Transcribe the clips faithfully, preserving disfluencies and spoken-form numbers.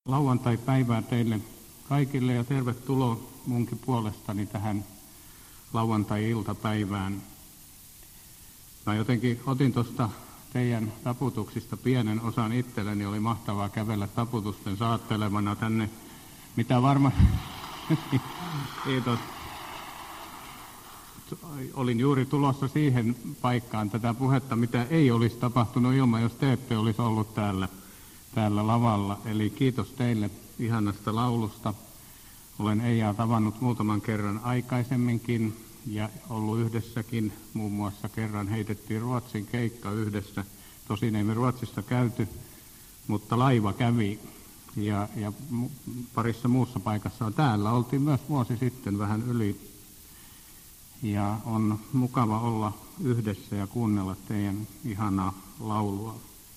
Lauantai-päivää teille kaikille ja tervetuloa munkin puolestani tähän lauantai-iltapäivään. Mä jotenkin otin tuosta teidän taputuksista pienen osan itselleni. Oli mahtavaa kävellä taputusten saattelemana tänne, mitä varmaan... Kiitos. Olin juuri tulossa siihen paikkaan tätä puhetta, mitä ei olisi tapahtunut ilman, jos te ette olisi ollut täällä. täällä lavalla. Eli kiitos teille ihanasta laulusta. Olen Eijaa tavannut muutaman kerran aikaisemminkin ja ollut yhdessäkin. Muun muassa kerran heitettiin Ruotsin keikka yhdessä. Tosin ei me Ruotsissa käyty, mutta laiva kävi. Ja, ja parissa muussa paikassa on täällä. Oltiin myös vuosi sitten vähän yli. Ja on mukava olla yhdessä ja kuunnella teidän ihanaa laulua.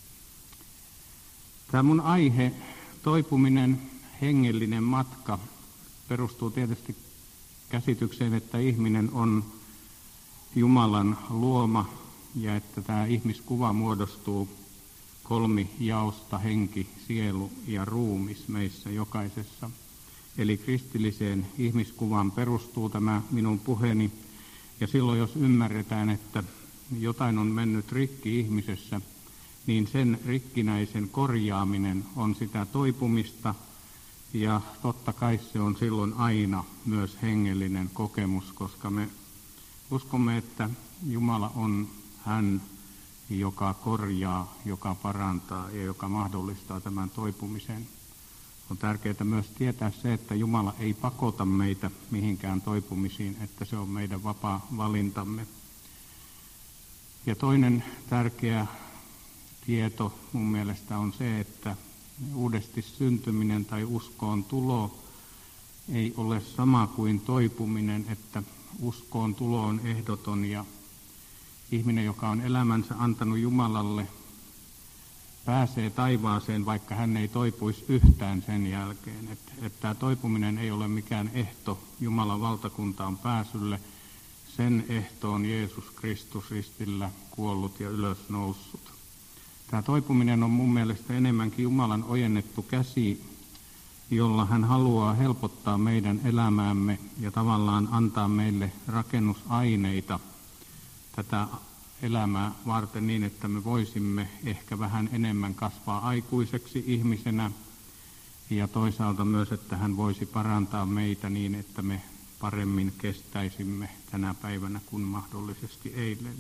Tämä mun aihe, toipuminen, hengellinen matka, perustuu tietysti käsitykseen, että ihminen on Jumalan luoma ja että tämä ihmiskuva muodostuu kolmijaosta, henki, sielu ja ruumis meissä jokaisessa. Eli kristilliseen ihmiskuvaan perustuu tämä minun puheeni. Ja silloin jos ymmärretään, että jotain on mennyt rikki ihmisessä, niin sen rikkinäisen korjaaminen on sitä toipumista, ja totta kai se on silloin aina myös hengellinen kokemus, koska me uskomme, että Jumala on hän, joka korjaa, joka parantaa ja joka mahdollistaa tämän toipumisen. On tärkeää myös tietää se, että Jumala ei pakota meitä mihinkään toipumisiin, että se on meidän vapaa valintamme. Ja toinen tärkeä tieto mun mielestä on se, että uudesti syntyminen tai uskoon tulo ei ole sama kuin toipuminen, että uskoon tulo on ehdoton ja ihminen, joka on elämänsä antanut Jumalalle, pääsee taivaaseen, vaikka hän ei toipuisi yhtään sen jälkeen. Että, että tämä toipuminen ei ole mikään ehto Jumalan valtakuntaan pääsylle. Sen ehto on Jeesus Kristus ristillä kuollut ja ylösnoussut. Tämä toipuminen on mun mielestä enemmänkin Jumalan ojennettu käsi, jolla hän haluaa helpottaa meidän elämäämme ja tavallaan antaa meille rakennusaineita tätä elämää varten niin, että me voisimme ehkä vähän enemmän kasvaa aikuiseksi ihmisenä ja toisaalta myös, että hän voisi parantaa meitä niin, että me paremmin kestäisimme tänä päivänä kuin mahdollisesti eilen.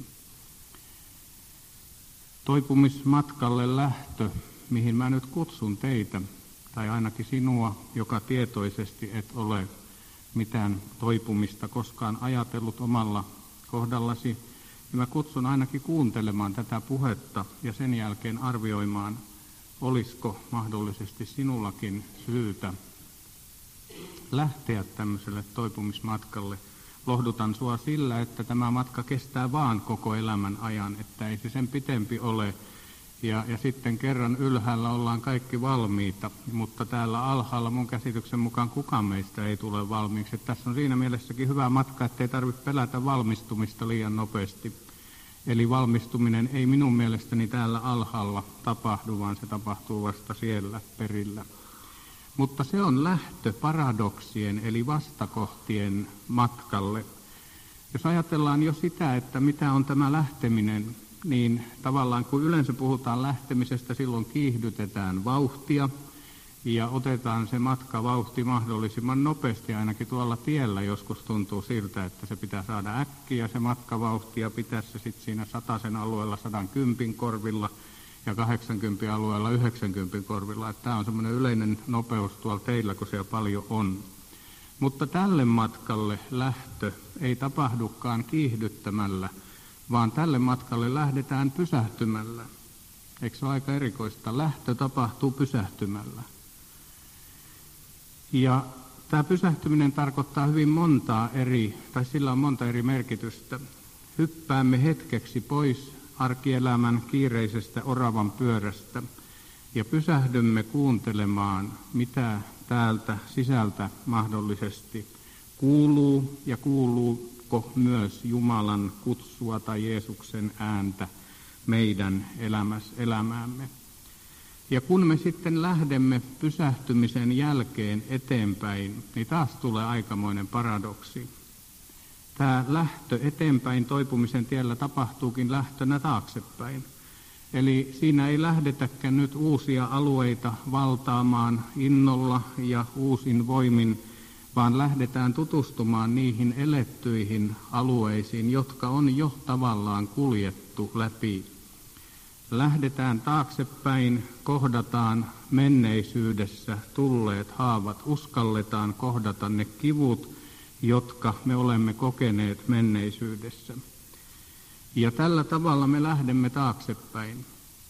Toipumismatkalle lähtö, mihin mä nyt kutsun teitä, tai ainakin sinua, joka tietoisesti et ole mitään toipumista koskaan ajatellut omalla kohdallasi, niin mä kutsun ainakin kuuntelemaan tätä puhetta ja sen jälkeen arvioimaan, olisiko mahdollisesti sinullakin syytä lähteä tämmöiselle toipumismatkalle. Lohdutan sua sillä, että tämä matka kestää vaan koko elämän ajan, että ei se sen pitempi ole. Ja, ja sitten kerran ylhäällä ollaan kaikki valmiita, mutta täällä alhaalla mun käsityksen mukaan kukaan meistä ei tule valmiiksi. Että tässä on siinä mielessäkin hyvä matka, ettei tarvitse pelätä valmistumista liian nopeasti. Eli valmistuminen ei minun mielestäni täällä alhaalla tapahdu, vaan se tapahtuu vasta siellä perillä. Mutta se on lähtö paradoksien eli vastakohtien matkalle. Jos ajatellaan jo sitä, että mitä on tämä lähteminen, niin tavallaan kun yleensä puhutaan lähtemisestä, silloin kiihdytetään vauhtia ja otetaan se matkavauhti mahdollisimman nopeasti. Ainakin tuolla tiellä joskus tuntuu siltä, että se pitää saada äkkiä se matkavauhti ja pitää se sitten siinä satasen alueella sadan kympin korvilla ja kahdeksankymmentä alueella yhdeksänkymmentä korvilla. Että tämä on semmoinen yleinen nopeus tuolla teillä, kun siellä paljon on. Mutta tälle matkalle lähtö ei tapahdukaan kiihdyttämällä, vaan tälle matkalle lähdetään pysähtymällä. Eikö se ole aika erikoista? Lähtö tapahtuu pysähtymällä. Ja tämä pysähtyminen tarkoittaa hyvin montaa eri, tai sillä on monta eri merkitystä. Hyppäämme hetkeksi pois arkielämän kiireisestä oravan pyörästä ja pysähdymme kuuntelemaan, mitä täältä sisältä mahdollisesti kuuluu ja kuuluuko myös Jumalan kutsua tai Jeesuksen ääntä meidän elämäs, elämäämme. Ja kun me sitten lähdemme pysähtymisen jälkeen eteenpäin, niin taas tulee aikamoinen paradoksi. Tämä lähtö eteenpäin toipumisen tiellä tapahtuukin lähtönä taaksepäin. Eli siinä ei lähdetäkään nyt uusia alueita valtaamaan innolla ja uusin voimin, vaan lähdetään tutustumaan niihin elettyihin alueisiin, jotka on jo tavallaan kuljettu läpi. Lähdetään taaksepäin, kohdataan menneisyydessä tulleet haavat, uskalletaan kohdata ne kivut, jotka me olemme kokeneet menneisyydessä. Ja tällä tavalla me lähdemme taaksepäin.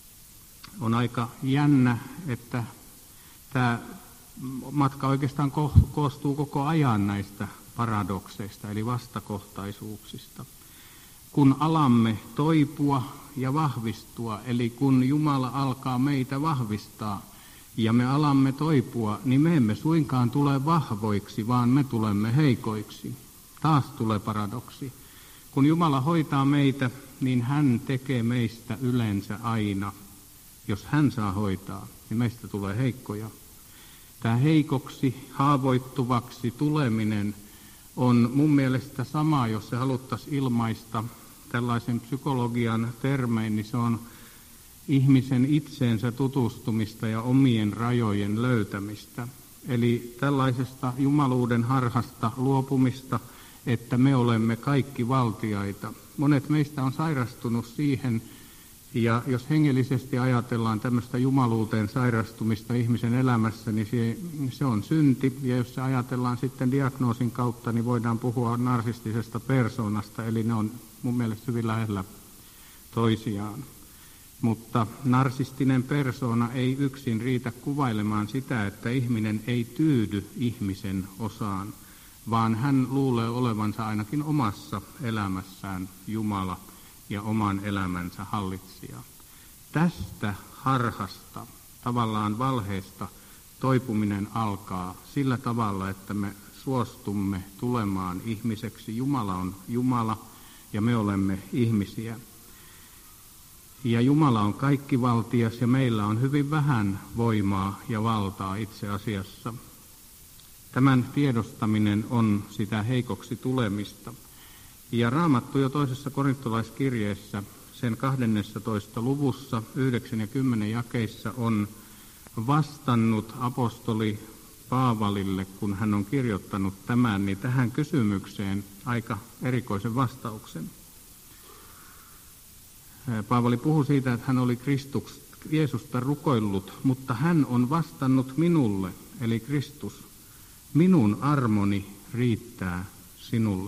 On aika jännä, että tämä matka oikeastaan koostuu koko ajan näistä paradokseista, eli vastakohtaisuuksista. Kun alamme toipua ja vahvistua, eli kun Jumala alkaa meitä vahvistaa ja me alamme toipua, niin me emme suinkaan tule vahvoiksi, vaan me tulemme heikoiksi. Taas tulee paradoksi. Kun Jumala hoitaa meitä, niin hän tekee meistä yleensä aina. Jos hän saa hoitaa, niin meistä tulee heikkoja. Tämä heikoksi, haavoittuvaksi tuleminen on mun mielestä sama, jos se haluttaisiin ilmaista tällaisen psykologian termein, niin se on ihmisen itseensä tutustumista ja omien rajojen löytämistä. Eli tällaisesta jumaluuden harhasta luopumista, että me olemme kaikki valtiaita. Monet meistä on sairastunut siihen, ja jos hengellisesti ajatellaan tämmöistä jumaluuteen sairastumista ihmisen elämässä, niin se, se on synti. Ja jos se ajatellaan sitten diagnoosin kautta, niin voidaan puhua narsistisesta persoonasta, eli ne on mun mielestä hyvin lähellä toisiaan. Mutta narsistinen persoona ei yksin riitä kuvailemaan sitä, että ihminen ei tyydy ihmisen osaan, vaan hän luulee olevansa ainakin omassa elämässään Jumala ja oman elämänsä hallitsija. Tästä harhasta, tavallaan valheesta, toipuminen alkaa sillä tavalla, että me suostumme tulemaan ihmiseksi. Jumala on Jumala ja me olemme ihmisiä. Ja Jumala on kaikkivaltias ja meillä on hyvin vähän voimaa ja valtaa itse asiassa. Tämän tiedostaminen on sitä heikoksi tulemista. Ja Raamattu jo toisessa korintolaiskirjeessä, sen kahdennessatoista luvussa, yhdeksän ja kymmenen jakeissa on vastannut apostoli Paavalille, kun hän on kirjoittanut tämän, niin tähän kysymykseen aika erikoisen vastauksen. Paavali puhui siitä, että hän oli Kristus, Jeesusta rukoillut, mutta hän on vastannut minulle, eli Kristus, minun armoni riittää sinulle.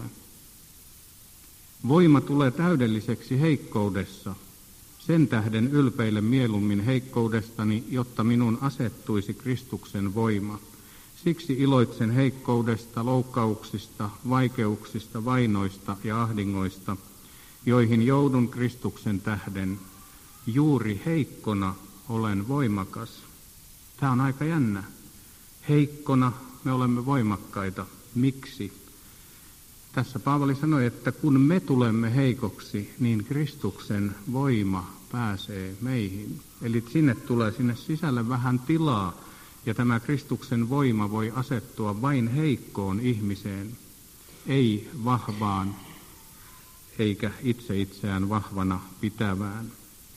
Voima tulee täydelliseksi heikkoudessa, sen tähden ylpeille mieluummin heikkoudestani, jotta minun asettuisi Kristuksen voima. Siksi iloitsen heikkoudesta, loukkauksista, vaikeuksista, vainoista ja ahdingoista, joihin joudun Kristuksen tähden. Juuri heikkona olen voimakas. Tämä on aika jännä. Heikkona me olemme voimakkaita. Miksi? Tässä Paavali sanoi, että kun me tulemme heikoksi, niin Kristuksen voima pääsee meihin. Eli sinne tulee sinne sisälle vähän tilaa, ja tämä Kristuksen voima voi asettua vain heikkoon ihmiseen, ei vahvaan, eikä itse itseään vahvana pitävään.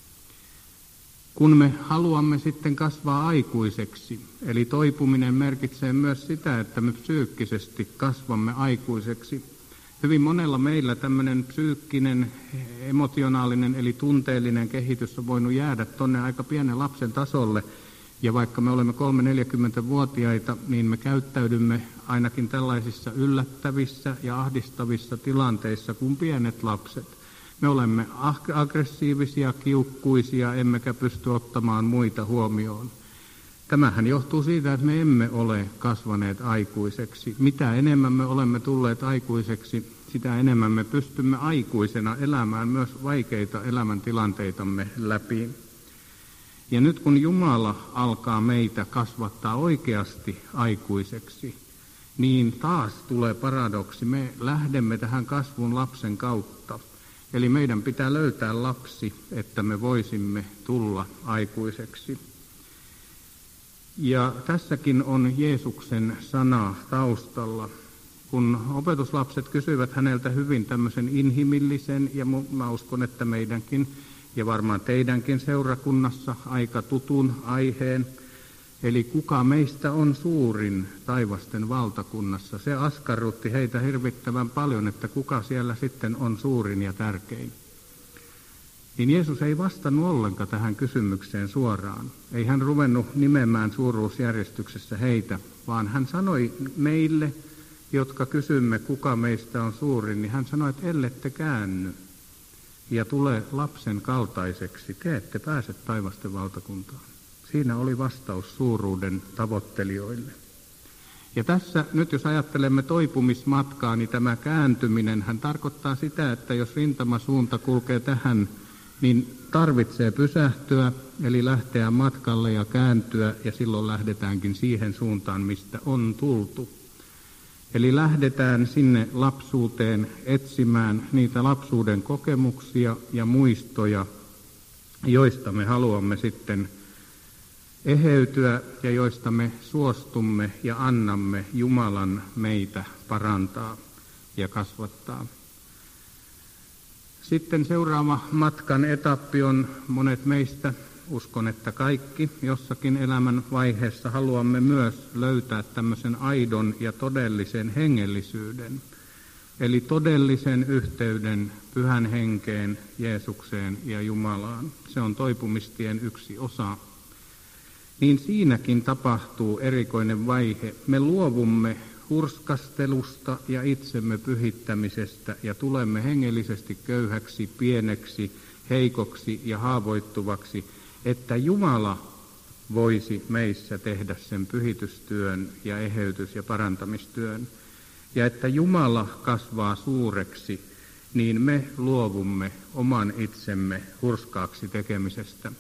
Kun me haluamme sitten kasvaa aikuiseksi, eli toipuminen merkitsee myös sitä, että me psyykkisesti kasvamme aikuiseksi. Hyvin monella meillä tämmöinen psyykkinen, emotionaalinen eli tunteellinen kehitys on voinut jäädä tuonne aika pienen lapsen tasolle. Ja vaikka me olemme kolme-neljäkymmentävuotiaita, niin me käyttäydymme ainakin tällaisissa yllättävissä ja ahdistavissa tilanteissa kuin pienet lapset. Me olemme aggressiivisia, kiukkuisia, emmekä pysty ottamaan muita huomioon. Tämähän johtuu siitä, että me emme ole kasvaneet aikuiseksi. Mitä enemmän me olemme tulleet aikuiseksi, sitä enemmän me pystymme aikuisena elämään myös vaikeita elämäntilanteitamme läpi. Ja nyt kun Jumala alkaa meitä kasvattaa oikeasti aikuiseksi, niin taas tulee paradoksi. Me lähdemme tähän kasvun lapsen kautta. Eli meidän pitää löytää lapsi, että me voisimme tulla aikuiseksi. Ja tässäkin on Jeesuksen sana taustalla. Kun opetuslapset kysyivät häneltä hyvin tämmöisen inhimillisen, ja mä uskon, että meidänkin, ja varmaan teidänkin seurakunnassa aika tutun aiheen, eli kuka meistä on suurin taivasten valtakunnassa. Se askarrutti heitä hirvittävän paljon, että kuka siellä sitten on suurin ja tärkein. Niin Jeesus ei vastannut ollenkaan tähän kysymykseen suoraan. Ei hän ruvennut nimemään suuruusjärjestyksessä heitä, vaan hän sanoi meille, jotka kysymme, kuka meistä on suurin, niin hän sanoi, että ellette käänny ja tule lapsen kaltaiseksi, te ette pääse taivasten valtakuntaan. Siinä oli vastaus suuruuden tavoittelijoille. Ja tässä nyt jos ajattelemme toipumismatkaa, niin tämä kääntyminen hän tarkoittaa sitä, että jos rintamasuunta kulkee tähän, niin tarvitsee pysähtyä, eli lähteä matkalle ja kääntyä, ja silloin lähdetäänkin siihen suuntaan, mistä on tultu. Eli lähdetään sinne lapsuuteen etsimään niitä lapsuuden kokemuksia ja muistoja, joista me haluamme sitten eheytyä ja joista me suostumme ja annamme Jumalan meitä parantaa ja kasvattaa. Sitten seuraava matkan etappi on monet meistä, uskon, että kaikki jossakin elämän vaiheessa haluamme myös löytää tämmöisen aidon ja todellisen hengellisyyden, eli todellisen yhteyden Pyhän Henkeen, Jeesukseen ja Jumalaan. Se on toipumistien yksi osa. Niin siinäkin tapahtuu erikoinen vaihe. Me luovumme hurskastelusta ja itsemme pyhittämisestä ja tulemme hengellisesti köyhäksi, pieneksi, heikoksi ja haavoittuvaksi, että Jumala voisi meissä tehdä sen pyhitystyön ja eheytys- ja parantamistyön. Ja että Jumala kasvaa suureksi, niin me luovumme oman itsemme hurskaaksi tekemisestä.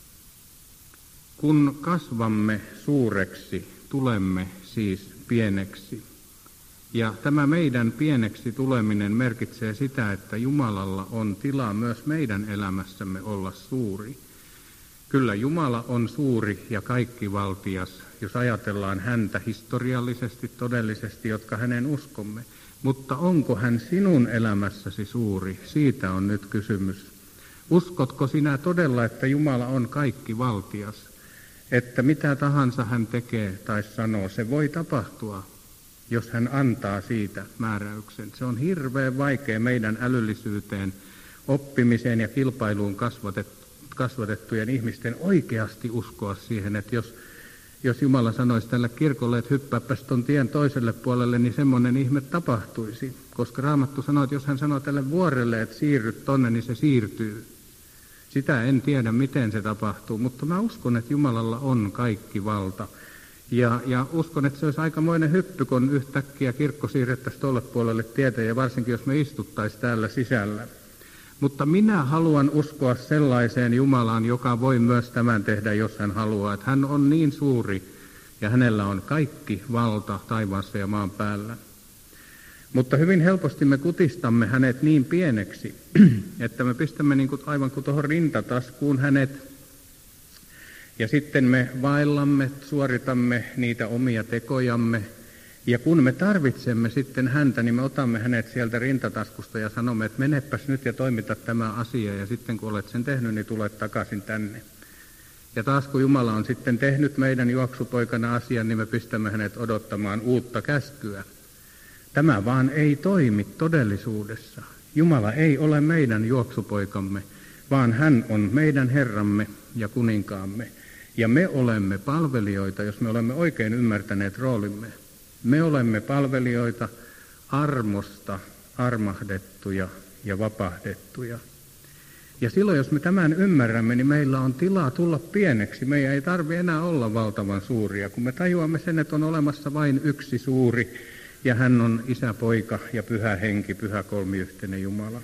Kun kasvamme suureksi, tulemme siis pieneksi. Ja tämä meidän pieneksi tuleminen merkitsee sitä, että Jumalalla on tilaa myös meidän elämässämme olla suuri. Kyllä Jumala on suuri ja kaikkivaltias, jos ajatellaan häntä historiallisesti, todellisesti, jotka hänen uskomme. Mutta onko hän sinun elämässäsi suuri? Siitä on nyt kysymys. Uskotko sinä todella, että Jumala on kaikkivaltias? Että mitä tahansa hän tekee tai sanoo, se voi tapahtua, jos hän antaa siitä määräyksen. Se on hirveän vaikea meidän älyllisyyteen, oppimiseen ja kilpailuun kasvatettujen ihmisten oikeasti uskoa siihen, että jos, jos Jumala sanoisi tälle kirkolle, että hyppääpäs ton tien toiselle puolelle, niin semmoinen ihme tapahtuisi. Koska Raamattu sanoo, että jos hän sanoo tälle vuorelle, että siirry tonne, niin se siirtyy. Sitä en tiedä, miten se tapahtuu, mutta mä uskon, että Jumalalla on kaikki valta. Ja, ja uskon, että se olisi aikamoinen hyppy, kun yhtäkkiä kirkko siirrettäisiin tuolle puolelle tietä, ja varsinkin jos me istuttaisiin täällä sisällä. Mutta minä haluan uskoa sellaiseen Jumalaan, joka voi myös tämän tehdä, jos hän haluaa. Että hän on niin suuri, ja hänellä on kaikki valta taivaassa ja maan päällä. Mutta hyvin helposti me kutistamme hänet niin pieneksi, että me pistämme niin kuin, aivan kuin tuohon rintataskuun hänet, ja sitten me vaellamme, suoritamme niitä omia tekojamme, ja kun me tarvitsemme sitten häntä, niin me otamme hänet sieltä rintataskusta ja sanomme, että menepäs nyt ja toimita tämä asia, ja sitten kun olet sen tehnyt, niin tulet takaisin tänne. Ja taas kun Jumala on sitten tehnyt meidän juoksupoikana asian, niin me pistämme hänet odottamaan uutta käskyä. Tämä vaan ei toimi todellisuudessa. Jumala ei ole meidän juoksupoikamme, vaan hän on meidän Herramme ja kuninkaamme. Ja me olemme palvelijoita, jos me olemme oikein ymmärtäneet roolimme. Me olemme palvelijoita armosta armahdettuja ja vapahdettuja. Ja silloin, jos me tämän ymmärrämme, niin meillä on tilaa tulla pieneksi. Meidän ei tarvitse enää olla valtavan suuria, kun me tajuamme sen, että on olemassa vain yksi suuri, ja hän on Isä, Poika ja Pyhä Henki, Pyhä kolmiyhteinen Jumala.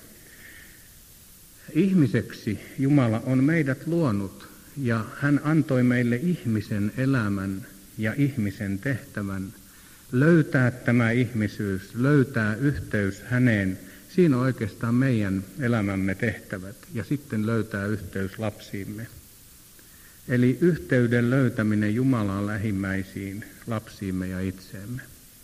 Ihmiseksi Jumala on meidät luonut, ja hän antoi meille ihmisen elämän ja ihmisen tehtävän. Löytää tämä ihmisyys, löytää yhteys häneen. Siinä on oikeastaan meidän elämämme tehtävät, ja sitten löytää yhteys lapsiimme. Eli yhteyden löytäminen Jumalaan, lähimmäisiin, lapsiimme ja itseemme.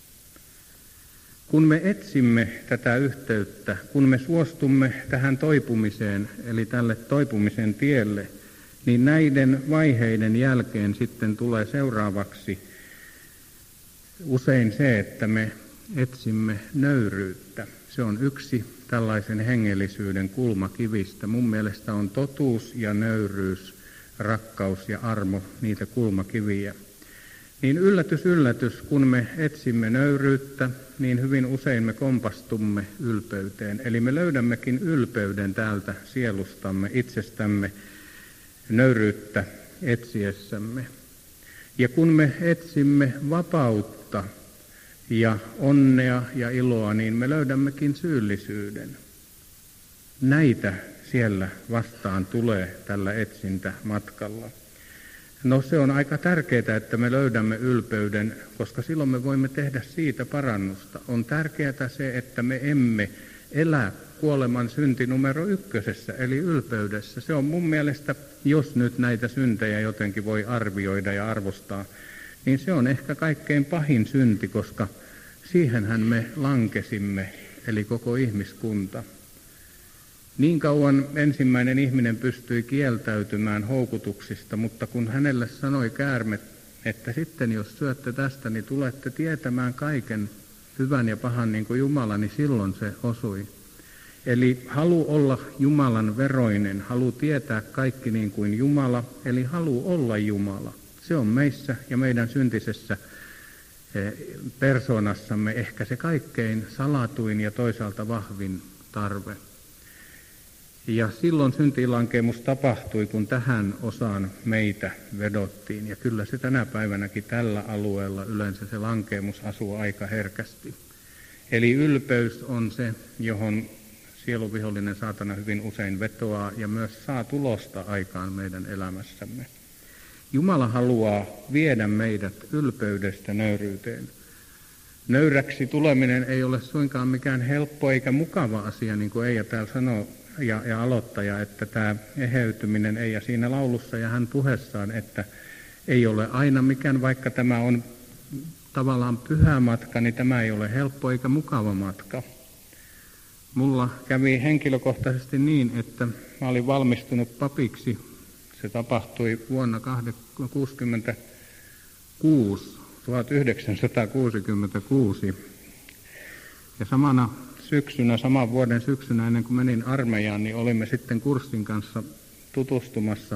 Kun me etsimme tätä yhteyttä, kun me suostumme tähän toipumiseen, eli tälle toipumisen tielle, niin näiden vaiheiden jälkeen sitten tulee seuraavaksi usein se, että me etsimme nöyryyttä. Se on yksi tällaisen hengellisyyden kulmakivistä. Mun mielestä on totuus ja nöyryys, rakkaus ja armo niitä kulmakiviä. Niin yllätys, yllätys, kun me etsimme nöyryyttä, niin hyvin usein me kompastumme ylpeyteen. Eli me löydämmekin ylpeyden täältä sielustamme, itsestämme, nöyryyttä etsiessämme. Ja kun me etsimme vapautta ja onnea ja iloa, niin me löydämmekin syyllisyyden. Näitä siellä vastaan tulee tällä etsintämatkalla. No se on aika tärkeää, että me löydämme ylpeyden, koska silloin me voimme tehdä siitä parannusta. On tärkeää se, että me emme elä kuoleman synti numero ykkösessä, eli ylpeydessä. Se on mun mielestä, jos nyt näitä syntejä jotenkin voi arvioida ja arvostaa, niin se on ehkä kaikkein pahin synti, koska siihenhän me lankesimme, eli koko ihmiskunta. Niin kauan ensimmäinen ihminen pystyi kieltäytymään houkutuksista, mutta kun hänelle sanoi käärme, että sitten jos syötte tästä, niin tulette tietämään kaiken hyvän ja pahan niin kuin Jumala, niin silloin se osui. Eli halu olla Jumalan veroinen, halu tietää kaikki niin kuin Jumala, eli halu olla Jumala. Se on meissä ja meidän syntisessä persoonassamme ehkä se kaikkein salatuin ja toisaalta vahvin tarve. Ja silloin syntilankeemus tapahtui, kun tähän osaan meitä vedottiin. Ja kyllä se tänä päivänäkin tällä alueella yleensä se lankeemus asuu aika herkästi. Eli ylpeys on se, johon sieluvihollinen saatana hyvin usein vetoaa ja myös saa tulosta aikaan meidän elämässämme. Jumala haluaa viedä meidät ylpeydestä nöyryyteen. Nöyräksi tuleminen ei ole suinkaan mikään helppo eikä mukava asia, niin kuin Eija täällä sanoo, ja, ja aloittaja, että tämä eheytyminen ei, ja siinä laulussa ja hän puheessaan, että ei ole aina mikään, vaikka tämä on tavallaan pyhä matka, niin tämä ei ole helppo eikä mukava matka. Mulla kävi henkilökohtaisesti niin, että mä olin valmistunut papiksi. Se tapahtui vuonna tuhatyhdeksänsataakuusikymmentäkuusi. Ja samana syksynä, saman vuoden syksynä ennen kuin menin armeijaan, niin olimme sitten kurssin kanssa tutustumassa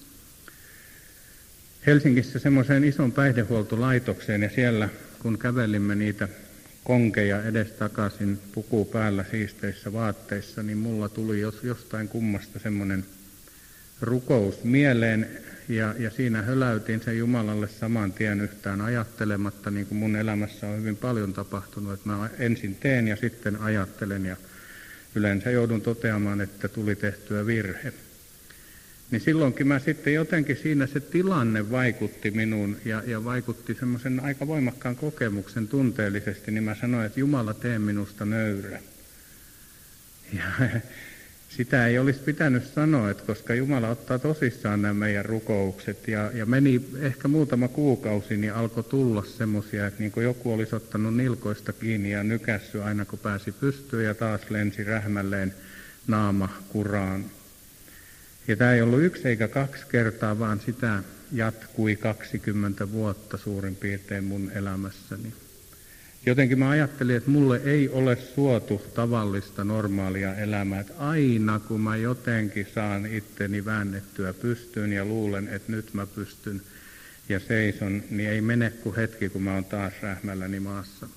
Helsingissä semmoiseen ison päihdehuoltolaitokseen, ja siellä kun kävelimme niitä konkeja edestakaisin puku päällä siisteissä vaatteissa, niin mulla tuli jos, jostain kummasta semmoinen rukous mieleen, ja, ja siinä höläytin sen Jumalalle saman tien yhtään ajattelematta, niin kuin mun elämässä on hyvin paljon tapahtunut, että mä ensin teen ja sitten ajattelen, ja yleensä joudun toteamaan, että tuli tehtyä virhe. Niin silloinkin mä sitten jotenkin siinä se tilanne vaikutti minuun ja, ja vaikutti semmoisen aika voimakkaan kokemuksen tunteellisesti, niin mä sanoin, että Jumala, tee minusta nöyrä. Ja sitä ei olisi pitänyt sanoa, että koska Jumala ottaa tosissaan nämä meidän rukoukset, ja, ja meni ehkä muutama kuukausi, niin alkoi tulla semmoisia, että niin kuin joku olisi ottanut nilkoista kiinni ja nykässyt aina kun pääsi pystyyn ja taas lensi rähmälleen naama kuraan. Ja tämä ei ollut yksi eikä kaksi kertaa, vaan sitä jatkui kaksikymmentä vuotta suurin piirtein mun elämässäni. Jotenkin mä ajattelin, että mulle ei ole suotu tavallista normaalia elämää, että aina kun mä jotenkin saan itteni väännettyä pystyyn ja luulen, että nyt mä pystyn ja seison, niin ei mene kuin hetki, kun mä oon taas rähmälläni maassa.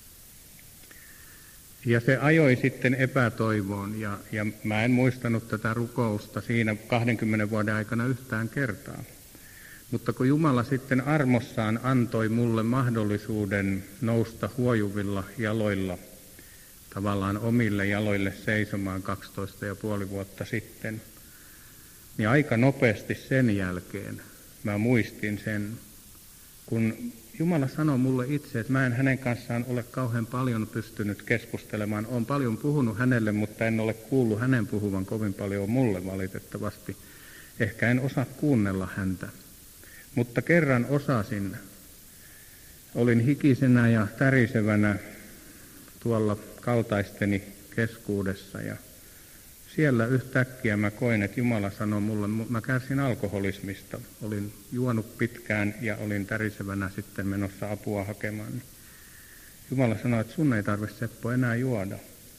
Ja se ajoi sitten epätoivoon, ja, ja mä en muistanut tätä rukousta siinä kahdenkymmenen vuoden aikana yhtään kertaa. Mutta kun Jumala sitten armossaan antoi mulle mahdollisuuden nousta huojuvilla jaloilla, tavallaan omille jaloille seisomaan kaksitoista ja puoli vuotta sitten, niin aika nopeasti sen jälkeen mä muistin sen, kun Jumala sanoi mulle itse, että mä en hänen kanssaan ole kauhean paljon pystynyt keskustelemaan. Olen paljon puhunut hänelle, mutta en ole kuullut hänen puhuvan kovin paljon mulle valitettavasti. Ehkä en osaa kuunnella häntä, mutta kerran osasin. Olin hikisenä ja tärisevänä tuolla kaltaisteni keskuudessa ja siellä yhtäkkiä mä koin, että Jumala sanoi mulle, mä kärsin alkoholismista. Olin juonut pitkään ja olin tärisevänä sitten menossa apua hakemaan. Jumala sanoi, että sun ei tarvitse, Seppo, enää juoda.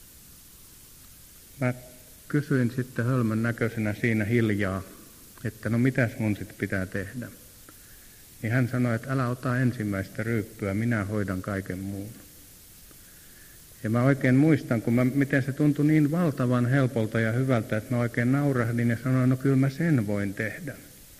Mä kysyin sitten hölmön näköisenä siinä hiljaa, että no mitäs mun sitten pitää tehdä. Niin hän sanoi, että älä ota ensimmäistä ryyppyä, minä hoidan kaiken muun. Ja mä oikein muistan, kun mä, miten se tuntui niin valtavan helpolta ja hyvältä, että mä oikein naurahdin ja sanoin, no kyllä mä sen voin tehdä.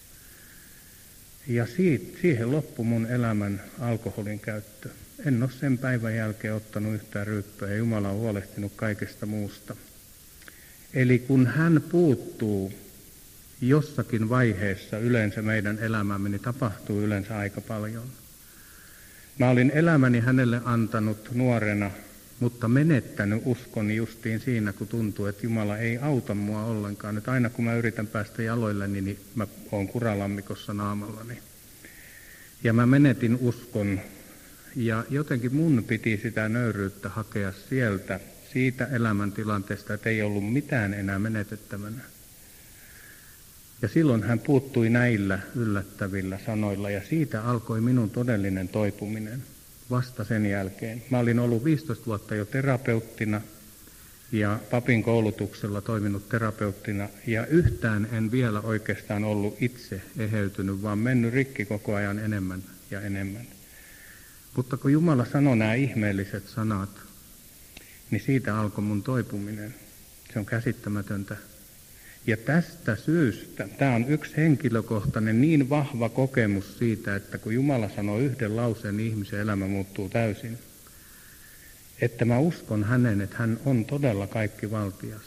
Ja siitä, siihen loppui mun elämän alkoholin käyttö. En ole sen päivän jälkeen ottanut yhtään ryyppyä ja Jumala on huolehtinut kaikesta muusta. Eli kun hän puuttuu jossakin vaiheessa yleensä meidän elämämme, niin tapahtuu yleensä aika paljon. Mä olin elämäni hänelle antanut nuorena, mutta menettänyt uskoni justiin siinä, kun tuntuu, että Jumala ei auta mua ollenkaan. Että aina kun mä yritän päästä jaloilleni, niin mä oon kuralammikossa naamallani. Ja mä menetin uskon ja jotenkin mun piti sitä nöyryyttä hakea sieltä, siitä elämäntilanteesta, että ei ollut mitään enää menetettävänä. Ja silloin hän puuttui näillä yllättävillä sanoilla ja siitä alkoi minun todellinen toipuminen vasta sen jälkeen. Mä olin ollut viisitoista vuotta jo terapeuttina ja papin koulutuksella toiminut terapeuttina ja yhtään en vielä oikeastaan ollut itse eheytynyt, vaan mennyt rikki koko ajan enemmän ja enemmän. Mutta kun Jumala sanoi nämä ihmeelliset sanat, niin siitä alkoi mun toipuminen. Se on käsittämätöntä. Ja tästä syystä, tämä on yksi henkilökohtainen niin vahva kokemus siitä, että kun Jumala sanoo yhden lauseen, niin ihmisen elämä muuttuu täysin. Että mä uskon hänen, että hän on todella kaikki valtias.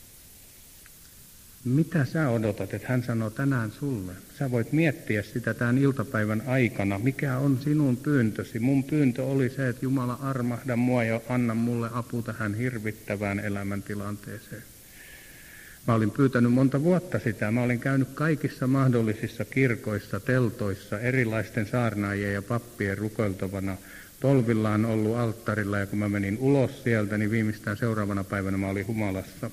Mitä sä odotat, että hän sanoo tänään sulle? Sä voit miettiä sitä tämän iltapäivän aikana. Mikä on sinun pyyntösi? Mun pyyntö oli se, että Jumala armahda mua ja anna mulle apu tähän hirvittävään elämäntilanteeseen. Mä olin pyytänyt monta vuotta sitä. Mä olin käynyt kaikissa mahdollisissa kirkoissa, teltoissa, erilaisten saarnaajien ja pappien rukoiltavana. Tolvillaan ollut alttarilla ja kun mä menin ulos sieltä, niin viimeistään seuraavana päivänä mä olin humalassa.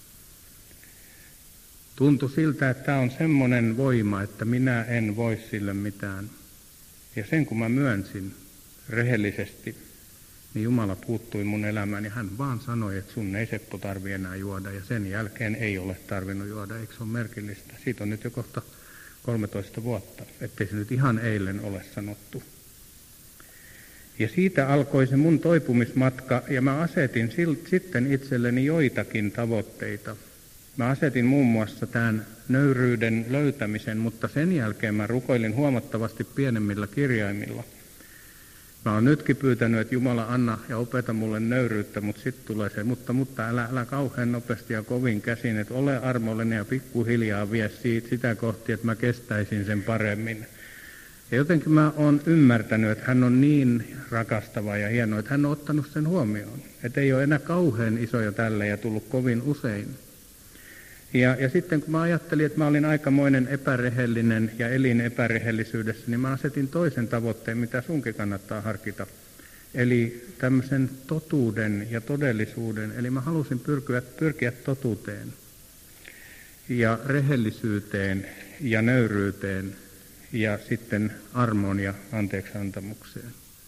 Tuntui siltä, että tämä on semmoinen voima, että minä en voi sille mitään. Ja sen kun mä myönsin rehellisesti, niin Jumala puuttui mun elämään ja hän vaan sanoi, että sun ei Seppo tarvi enää juoda. Ja sen jälkeen ei ole tarvinnut juoda, eikö se ole merkillistä? Siitä on nyt jo kohta kolmetoista vuotta, ettei se nyt ihan eilen ole sanottu. Ja siitä alkoi se mun toipumismatka ja mä asetin sitten itselleni joitakin tavoitteita. Mä asetin muun muassa tämän nöyryyden löytämisen, mutta sen jälkeen mä rukoilin huomattavasti pienemmillä kirjaimilla. Mä oon nytkin pyytänyt, että Jumala anna ja opeta mulle nöyryyttä, mutta sitten tulee se, mutta, mutta älä, älä kauhean nopeasti ja kovin käsin, että ole armollinen ja pikkuhiljaa vie siitä, sitä kohti, että mä kestäisin sen paremmin. Ja jotenkin mä oon ymmärtänyt, että hän on niin rakastava ja hieno, että hän on ottanut sen huomioon. Että ei ole enää kauhean isoja tälle ja tullut kovin usein. Ja, ja sitten kun mä ajattelin, että mä olin aikamoinen epärehellinen ja elin epärehellisyydessä, niin mä asetin toisen tavoitteen, mitä sunkin kannattaa harkita. Eli tämmöisen totuuden ja todellisuuden. Eli mä halusin pyrkiä, pyrkiä totuuteen ja rehellisyyteen ja nöyryyteen ja sitten armoon ja anteeksiantamukseen.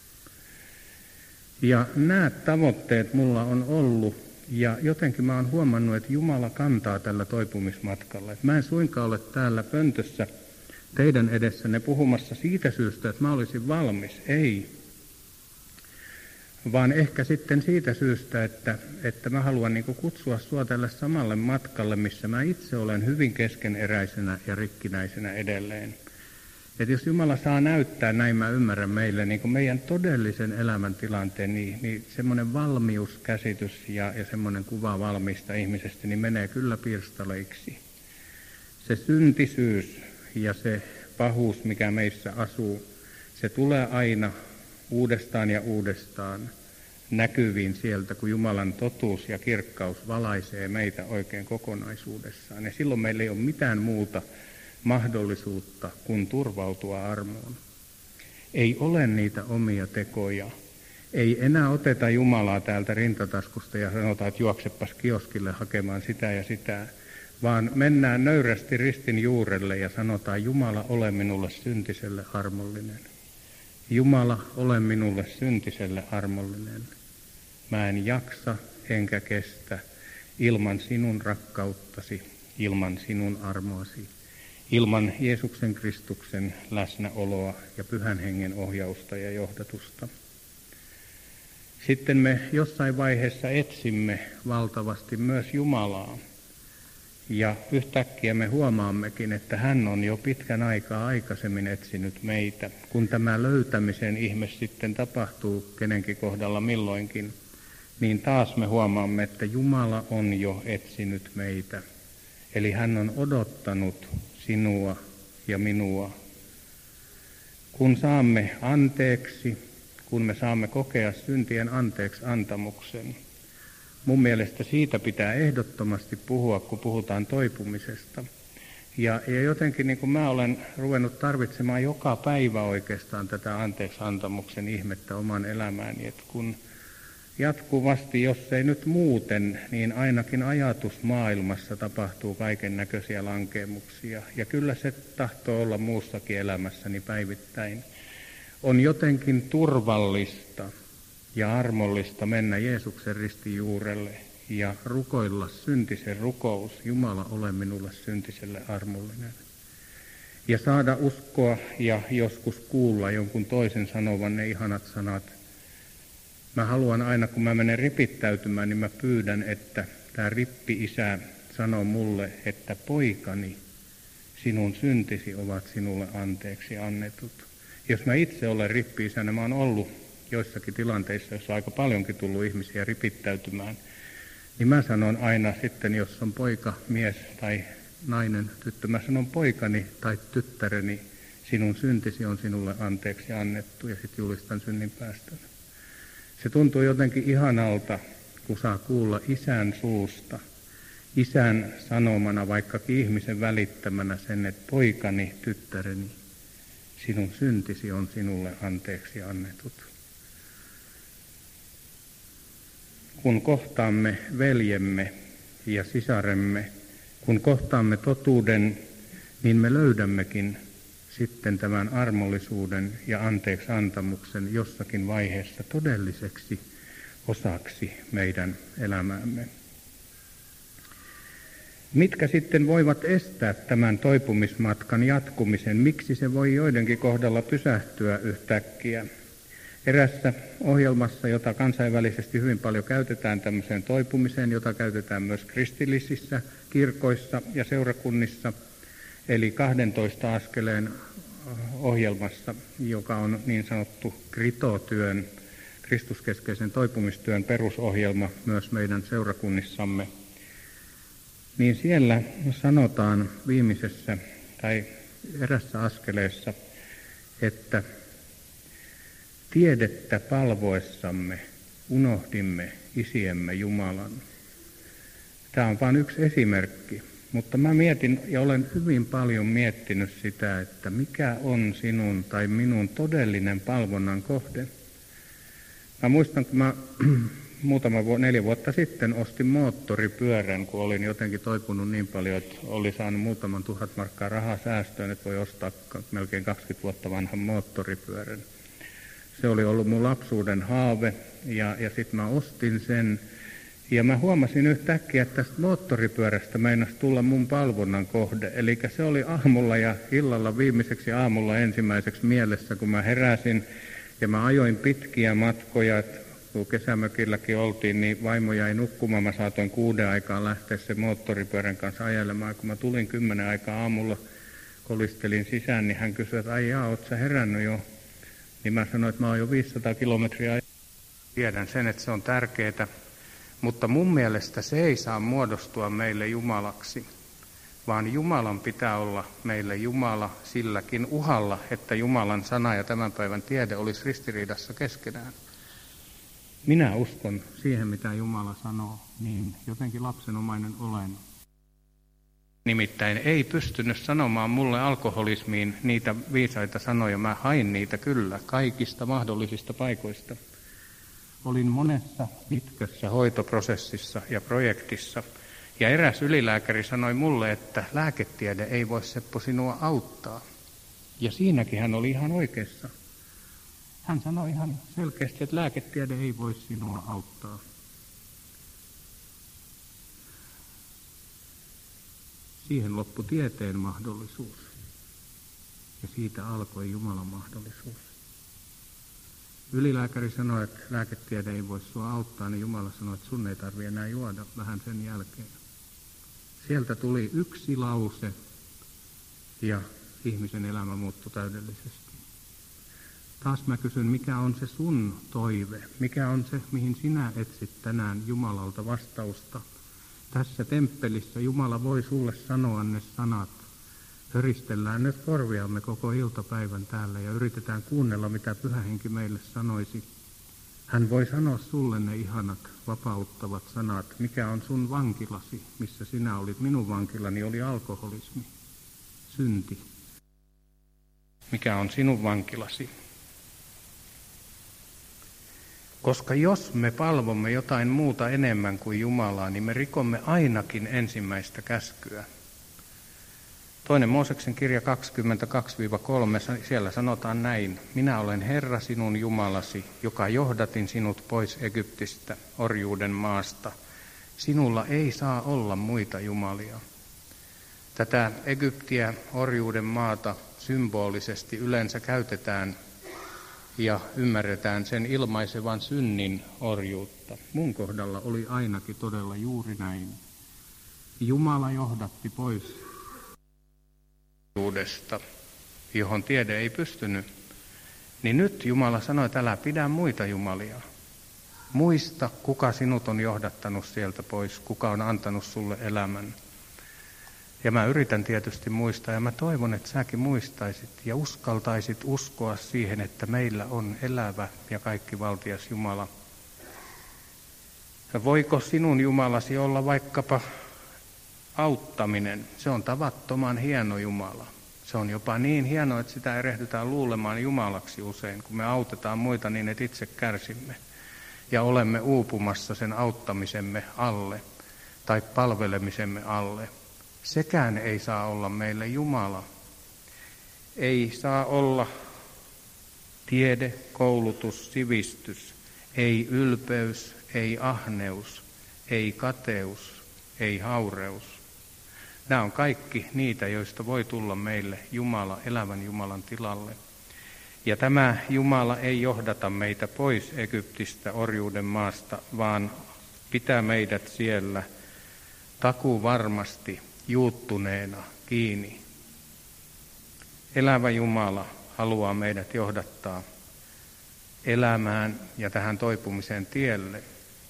Ja nämä tavoitteet mulla on ollut. Ja jotenkin mä oon huomannut, että Jumala kantaa tällä toipumismatkalla. Että mä en suinkaan ole täällä pöntössä teidän edessänne puhumassa siitä syystä, että mä olisin valmis. Ei. Vaan ehkä sitten siitä syystä, että, että mä haluan niin kuin kutsua sua tälle samalle matkalle, missä mä itse olen hyvin keskeneräisenä ja rikkinäisenä edelleen. Että jos Jumala saa näyttää, näin mä ymmärrän meille, niin kuin meidän todellisen elämäntilanteen, niin, niin semmoinen valmiuskäsitys ja, ja semmoinen kuva valmista ihmisestä, niin menee kyllä pirstaleiksi. Se syntisyys ja se pahuus, mikä meissä asuu, se tulee aina uudestaan ja uudestaan näkyviin sieltä, kun Jumalan totuus ja kirkkaus valaisee meitä oikein kokonaisuudessaan. Ja silloin meillä ei ole mitään muuta mahdollisuutta kuin turvautua armoon. Ei ole niitä omia tekoja. Ei enää oteta Jumalaa täältä rintataskusta ja sanotaan, että juoksepas kioskille hakemaan sitä ja sitä, vaan mennään nöyrästi ristin juurelle ja sanotaan, Jumala, ole minulle syntiselle armollinen. Jumala, ole minulle syntiselle armollinen. Mä en jaksa enkä kestä ilman sinun rakkauttasi, ilman sinun armoasi, ilman Jeesuksen Kristuksen läsnäoloa ja Pyhän Hengen ohjausta ja johdatusta. Sitten me jossain vaiheessa etsimme valtavasti myös Jumalaa. Ja yhtäkkiä me huomaammekin, että hän on jo pitkän aikaa aikaisemmin etsinyt meitä. Kun tämä löytämisen ihme sitten tapahtuu kenenkin kohdalla milloinkin, niin taas me huomaamme, että Jumala on jo etsinyt meitä. Eli hän on odottanut sinua ja minua. Kun saamme anteeksi, kun me saamme kokea syntien anteeksi antamuksen, mun mielestä siitä pitää ehdottomasti puhua, kun puhutaan toipumisesta. Ja, ja jotenkin niin kuin mä olen ruvennut tarvitsemaan joka päivä oikeastaan tätä anteeksi antamuksen ihmettä oman elämääni, että kun jatkuvasti, jos ei nyt muuten, niin ainakin ajatusmaailmassa tapahtuu kaiken näköisiä lankeemuksia. Ja kyllä se tahtoo olla muussakin elämässäni päivittäin. On jotenkin turvallista ja armollista mennä Jeesuksen ristin juurelle ja rukoilla syntisen rukous, Jumala, ole minulle syntiselle armollinen. Ja saada uskoa ja joskus kuulla jonkun toisen sanovan ne ihanat sanat. Mä haluan aina, kun mä menen ripittäytymään, niin mä pyydän, että tämä rippi-isä sanoo mulle, että poikani, sinun syntisi ovat sinulle anteeksi annetut. Jos mä itse olen rippi-isänä, mä oon ollut joissakin tilanteissa, joissa on aika paljonkin tullut ihmisiä ripittäytymään, niin mä sanon aina sitten, jos on poika, mies tai nainen, tyttö, mä sanon poikani tai tyttäreni, sinun syntisi on sinulle anteeksi annettu, ja sitten julistan synninpäästön. Se tuntuu jotenkin ihanalta, kun saa kuulla isän suusta, isän sanomana, vaikkakin ihmisen välittämänä sen, että poikani, tyttäreni, sinun syntisi on sinulle anteeksi annetut. Kun kohtaamme veljemme ja sisaremme, kun kohtaamme totuuden, niin me löydämmekin sitten tämän armollisuuden ja anteeksi antamuksen jossakin vaiheessa todelliseksi osaksi meidän elämäämme. Mitkä sitten voivat estää tämän toipumismatkan jatkumisen? Miksi se voi joidenkin kohdalla pysähtyä yhtäkkiä? Erässä ohjelmassa, jota kansainvälisesti hyvin paljon käytetään tämmöiseen toipumiseen, jota käytetään myös kristillisissä kirkoissa ja seurakunnissa, eli kahdentoista askeleen ohjelmassa, joka on niin sanottu kritotyön, kristuskeskeisen toipumistyön perusohjelma myös meidän seurakunnissamme, niin siellä sanotaan viimeisessä tai erässä askeleessa, että tiedettä palvoessamme unohdimme isiemme Jumalan. Tämä on vain yksi esimerkki, mutta mä mietin ja olen hyvin paljon miettinyt sitä, että mikä on sinun tai minun todellinen palvonnan kohde. Mä muistan, kun mä muutama vu- neljä vuotta sitten ostin moottoripyörän, kun olin jotenkin toipunut niin paljon, että oli saanut muutaman tuhat markkaa rahaa säästöön, että voi ostaa melkein kaksikymmentä vuotta vanhan moottoripyörän. Se oli ollut mun lapsuuden haave ja, ja sitten mä ostin sen. Ja mä huomasin yhtäkkiä, että tästä moottoripyörästä meinasi tulla mun palvonnan kohde. Eli se oli aamulla ja illalla viimeiseksi aamulla ensimmäiseksi mielessä, kun mä heräsin ja mä ajoin pitkiä matkoja. Että kun kesämökilläkin oltiin, niin vaimo jäi nukkumaan. Mä saatoin kuuden aikaan lähteä sen moottoripyörän kanssa ajelemaan. Kun mä tulin kymmenen aikaa aamulla, kolistelin sisään, niin hän kysyi, että ai jaa, oot sä herännyt jo? Niin mä sanoin, että mä oon jo viisisataa kilometriä ajanut. Tiedän sen, että se on tärkeää. Mutta mun mielestä se ei saa muodostua meille Jumalaksi, vaan Jumalan pitää olla meille Jumala silläkin uhalla, että Jumalan sana ja tämän päivän tiede olisi ristiriidassa keskenään. Minä uskon siihen, mitä Jumala sanoo, niin jotenkin lapsenomainen olen. Nimittäin ei pystynyt sanomaan mulle alkoholismiin niitä viisaita sanoja. Mä hain niitä kyllä kaikista mahdollisista paikoista. Olin monessa pitkässä hoitoprosessissa ja projektissa. Ja eräs ylilääkäri sanoi mulle, että lääketiede ei voi, Seppo, sinua auttaa. Ja siinäkin hän oli ihan oikeassa. Hän sanoi ihan selkeästi, että lääketiede ei voi sinua auttaa. Siihen loppui tieteen mahdollisuus. Ja siitä alkoi Jumalan mahdollisuus. Ylilääkäri sanoi, että lääketiede ei voi sinua auttaa, niin Jumala sanoi, että sun ei tarvitse enää juoda vähän sen jälkeen. Sieltä tuli yksi lause ja ihmisen elämä muuttui täydellisesti. Taas mä kysyn, mikä on se sun toive? Mikä on se, mihin sinä etsit tänään Jumalalta vastausta? Tässä temppelissä Jumala voi sulle sanoa ne sanat. Höristellään nyt korviamme koko iltapäivän täällä ja yritetään kuunnella, mitä Pyhä Henki meille sanoisi. Hän voi sanoa sulle ne ihanat, vapauttavat sanat. Mikä on sun vankilasi, missä sinä olit? Minun vankilani oli alkoholismi, synti. Mikä on sinun vankilasi? Koska jos me palvomme jotain muuta enemmän kuin Jumalaa, niin me rikomme ainakin ensimmäistä käskyä. Toinen Mooseksen kirja kaksikymmentäkaksi kolme, siellä sanotaan näin. Minä olen Herra sinun Jumalasi, joka johdatin sinut pois Egyptistä, orjuuden maasta. Sinulla ei saa olla muita jumalia. Tätä Egyptiä, orjuuden maata, symbolisesti yleensä käytetään ja ymmärretään sen ilmaisevan synnin orjuutta. Mun kohdalla oli ainakin todella juuri näin. Jumala johdatti pois orjuudesta, johon tiede ei pystynyt. Niin nyt Jumala sanoi, että älä pidä muita jumalia. Muista, kuka sinut on johdattanut sieltä pois, kuka on antanut sulle elämän. Ja mä yritän tietysti muistaa, ja mä toivon, että säkin muistaisit ja uskaltaisit uskoa siihen, että meillä on elävä ja kaikkivaltias Jumala. Ja voiko sinun Jumalasi olla vaikkapa auttaminen? Se on tavattoman hieno Jumala. Se on jopa niin hieno, että sitä erehdytään luulemaan Jumalaksi usein, kun me autetaan muita niin, että itse kärsimme. Ja olemme uupumassa sen auttamisemme alle tai palvelemisemme alle. Sekään ei saa olla meille Jumala. Ei saa olla tiede, koulutus, sivistys, ei ylpeys, ei ahneus, ei kateus, ei haureus. Nämä on kaikki niitä, joista voi tulla meille Jumala, elävän Jumalan tilalle. Ja tämä Jumala ei johdata meitä pois Egyptistä, orjuuden maasta, vaan pitää meidät siellä takuu varmasti juuttuneena kiinni. Elävä Jumala haluaa meidät johdattaa elämään ja tähän toipumisen tielle.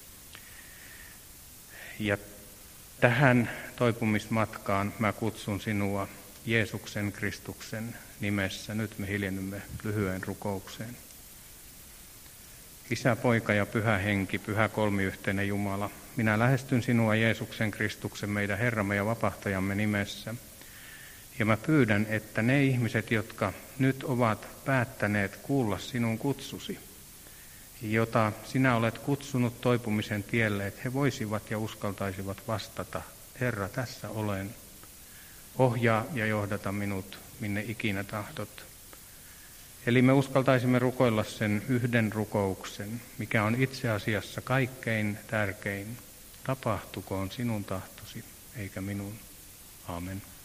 Ja tähän toipumismatkaan mä kutsun sinua Jeesuksen Kristuksen nimessä. Nyt me hiljennymme lyhyen rukoukseen. Isä, Poika ja Pyhä Henki, Pyhä kolmiyhteinen Jumala, minä lähestyn sinua Jeesuksen Kristuksen, meidän Herramme ja Vapahtajamme nimessä. Ja mä pyydän, että ne ihmiset, jotka nyt ovat päättäneet kuulla sinun kutsusi, jota sinä olet kutsunut toipumisen tielle, että he voisivat ja uskaltaisivat vastata, Herra, tässä olen, ohjaa ja johdata minut, minne ikinä tahdot. Eli me uskaltaisimme rukoilla sen yhden rukouksen, mikä on itse asiassa kaikkein tärkein. Tapahtukoon sinun tahtosi, eikä minun. Aamen.